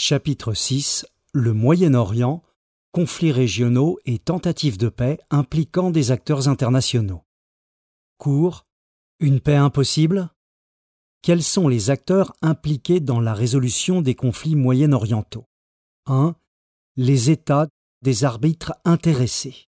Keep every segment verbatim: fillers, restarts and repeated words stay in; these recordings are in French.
Chapitre six. Le Moyen-Orient, conflits régionaux et tentatives de paix impliquant des acteurs internationaux. Cours. Une paix impossible? Quels sont les acteurs impliqués dans la résolution des conflits moyen-orientaux? un. Les États des arbitres intéressés.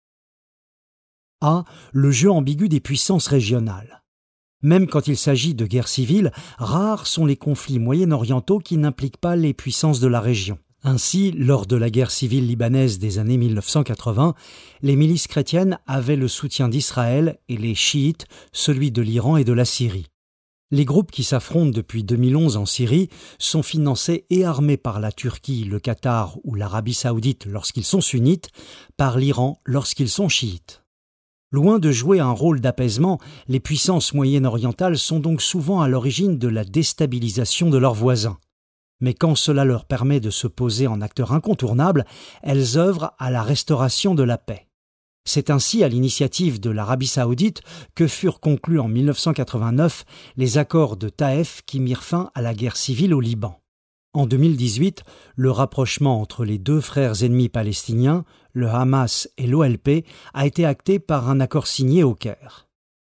A. Le jeu ambigu des puissances régionales. Même quand il s'agit de guerres civiles, rares sont les conflits moyen-orientaux qui n'impliquent pas les puissances de la région. Ainsi, lors de la guerre civile libanaise des années mille neuf cent quatre-vingts, les milices chrétiennes avaient le soutien d'Israël et les chiites, celui de l'Iran et de la Syrie. Les groupes qui s'affrontent depuis deux mille onze en Syrie sont financés et armés par la Turquie, le Qatar ou l'Arabie saoudite lorsqu'ils sont sunnites, par l'Iran lorsqu'ils sont chiites. Loin de jouer un rôle d'apaisement, les puissances moyen-orientales sont donc souvent à l'origine de la déstabilisation de leurs voisins. Mais quand cela leur permet de se poser en acteurs incontournables, elles œuvrent à la restauration de la paix. C'est ainsi à l'initiative de l'Arabie saoudite que furent conclus en mille neuf cent quatre-vingt-neuf les accords de Taïf qui mirent fin à la guerre civile au Liban. En deux mille dix-huit, le rapprochement entre les deux frères ennemis palestiniens, le Hamas et l'O L P, a été acté par un accord signé au Caire.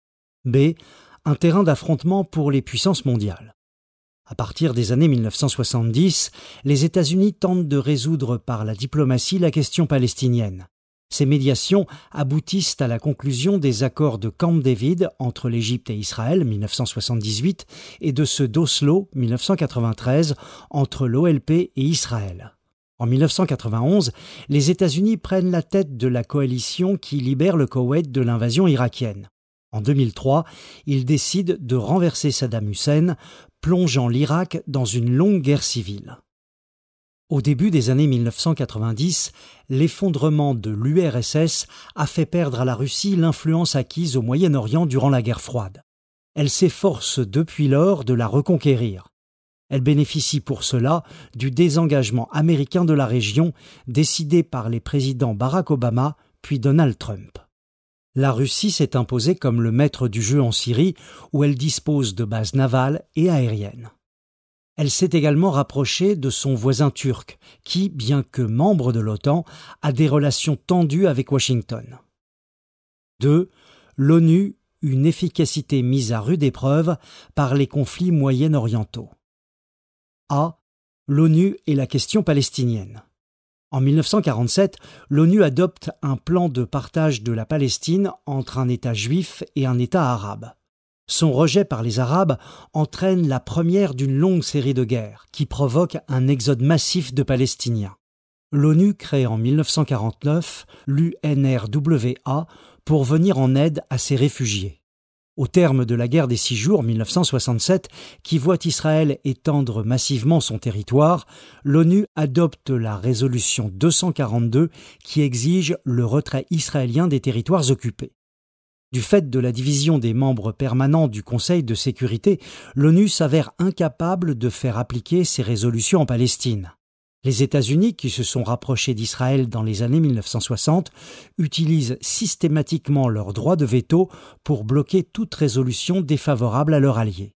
B. Un terrain d'affrontement pour les puissances mondiales. À partir des années mille neuf cent soixante-dix, les États-Unis tentent de résoudre par la diplomatie la question palestinienne. Ces médiations aboutissent à la conclusion des accords de Camp David entre l'Égypte et Israël mille neuf cent soixante-dix-huit et de ceux d'Oslo mille neuf cent quatre-vingt-treize entre l'O L P et Israël. En mille neuf cent quatre-vingt-onze, les États-Unis prennent la tête de la coalition qui libère le Koweït de l'invasion irakienne. En deux mille trois, ils décident de renverser Saddam Hussein, plongeant l'Irak dans une longue guerre civile. Au début des années mille neuf cent quatre-vingt-dix, l'effondrement de l'U R S S a fait perdre à la Russie l'influence acquise au Moyen-Orient durant la guerre froide. Elle s'efforce depuis lors de la reconquérir. Elle bénéficie pour cela du désengagement américain de la région décidé par les présidents Barack Obama puis Donald Trump. La Russie s'est imposée comme le maître du jeu en Syrie où elle dispose de bases navales et aériennes. Elle s'est également rapprochée de son voisin turc, qui, bien que membre de l'OTAN, a des relations tendues avec Washington. deux. L'ONU, une efficacité mise à rude épreuve par les conflits moyen-orientaux. A. L'ONU et la question palestinienne. En mille neuf cent quarante-sept, l'ONU adopte un plan de partage de la Palestine entre un État juif et un État arabe. Son rejet par les Arabes entraîne la première d'une longue série de guerres qui provoque un exode massif de Palestiniens. L'ONU crée en mille neuf cent quarante-neuf l'U N R W A pour venir en aide à ces réfugiés. Au terme de la guerre des Six Jours mille neuf cent soixante-sept, qui voit Israël étendre massivement son territoire, l'ONU adopte la résolution deux cent quarante-deux qui exige le retrait israélien des territoires occupés. Du fait de la division des membres permanents du Conseil de sécurité, l'ONU s'avère incapable de faire appliquer ses résolutions en Palestine. Les États-Unis, qui se sont rapprochés d'Israël dans les années mille neuf cent soixante, utilisent systématiquement leur droit de veto pour bloquer toute résolution défavorable à leur allié.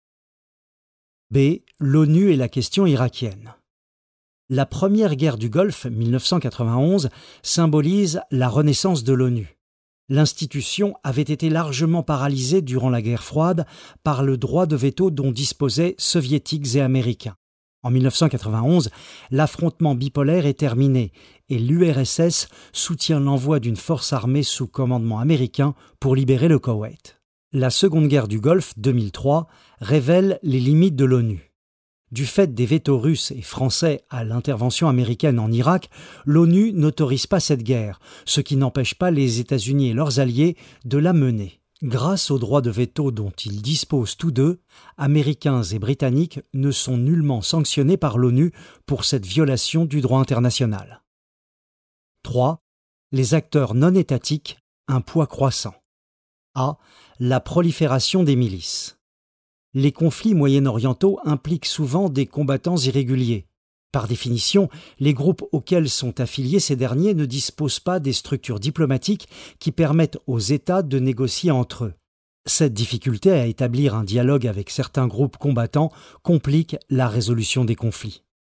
B. L'ONU et la question irakienne. La première guerre du Golfe, mille neuf cent quatre-vingt-onze, symbolise la renaissance de l'ONU. L'institution avait été largement paralysée durant la guerre froide par le droit de veto dont disposaient soviétiques et américains. En mille neuf cent quatre-vingt-onze, l'affrontement bipolaire est terminé et l'U R S S soutient l'envoi d'une force armée sous commandement américain pour libérer le Koweït. La Seconde Guerre du Golfe, deux mille trois, révèle les limites de l'ONU. Du fait des vétos russes et français à l'intervention américaine en Irak, l'ONU n'autorise pas cette guerre, ce qui n'empêche pas les États-Unis et leurs alliés de la mener. Grâce au droit de veto dont ils disposent tous deux, Américains et Britanniques ne sont nullement sanctionnés par l'ONU pour cette violation du droit international. trois. Les acteurs non étatiques, un poids croissant. A. La prolifération des milices. Les conflits moyen-orientaux impliquent souvent des combattants irréguliers. Par définition, les groupes auxquels sont affiliés ces derniers ne disposent pas des structures diplomatiques qui permettent aux États de négocier entre eux. Cette difficulté à établir un dialogue avec certains groupes combattants complique la résolution des conflits.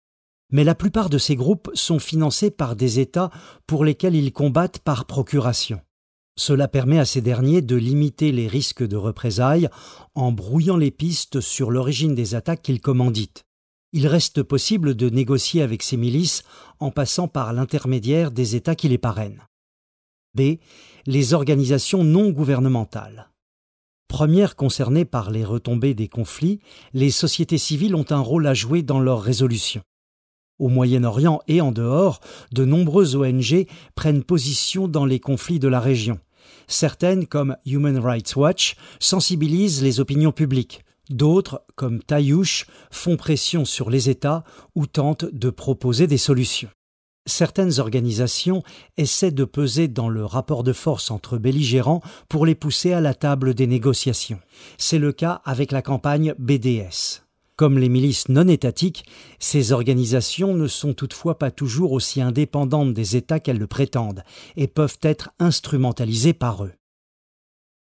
Mais la plupart de ces groupes sont financés par des États pour lesquels ils combattent par procuration. Cela permet à ces derniers de limiter les risques de représailles en brouillant les pistes sur l'origine des attaques qu'ils commanditent. Il reste possible de négocier avec ces milices en passant par l'intermédiaire des États qui les parrainent. B. Les organisations non gouvernementales. Premières concernées par les retombées des conflits, les sociétés civiles ont un rôle à jouer dans leur résolution. Au Moyen-Orient et en dehors, de nombreuses O N G prennent position dans les conflits de la région. Certaines, comme Human Rights Watch, sensibilisent les opinions publiques. D'autres, comme Taïouch, font pression sur les États ou tentent de proposer des solutions. Certaines organisations essaient de peser dans le rapport de force entre belligérants pour les pousser à la table des négociations. C'est le cas avec la campagne B D S. Comme les milices non étatiques, ces organisations ne sont toutefois pas toujours aussi indépendantes des États qu'elles le prétendent et peuvent être instrumentalisées par eux.